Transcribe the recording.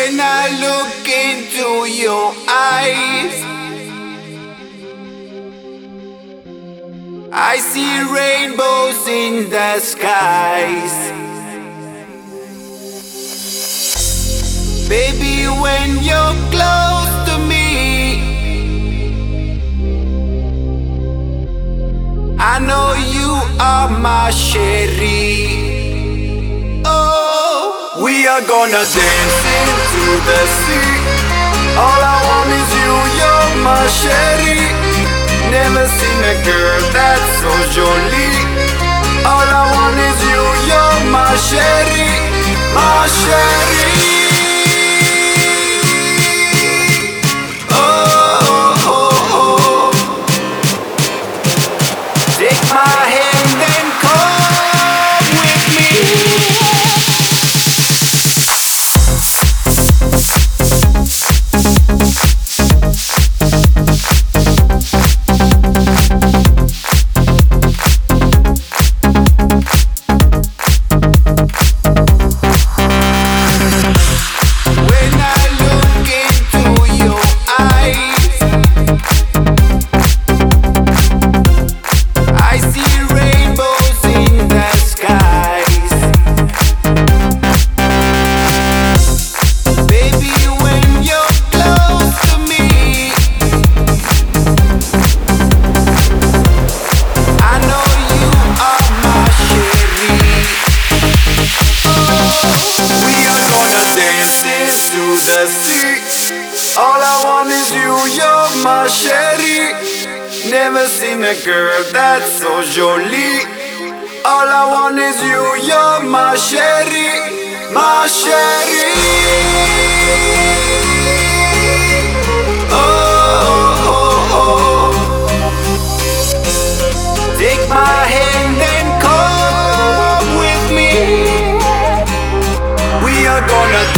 When I look into your eyes, I see rainbows in the skies. Baby, when you're close to me, I know you are my Sherry. Oh, we are gonna dance into the sea. All I want is you, you're my Sherry. Never seen a girl that's so jolie. All I want is you, you're my Sherry, my Sherry. Take my hand and come with me. When I look into your eyes, I see rainbows in the skies. Baby, when you're close to me, I know you are my Sherry. We are gonna dance into the sea. All I want is you, you're my Sherry. Never seen a girl that's so jolie. All I want is you, you're my Sherry, my Sherry. Oh, oh, oh. Take my hand and come with me. We are gonna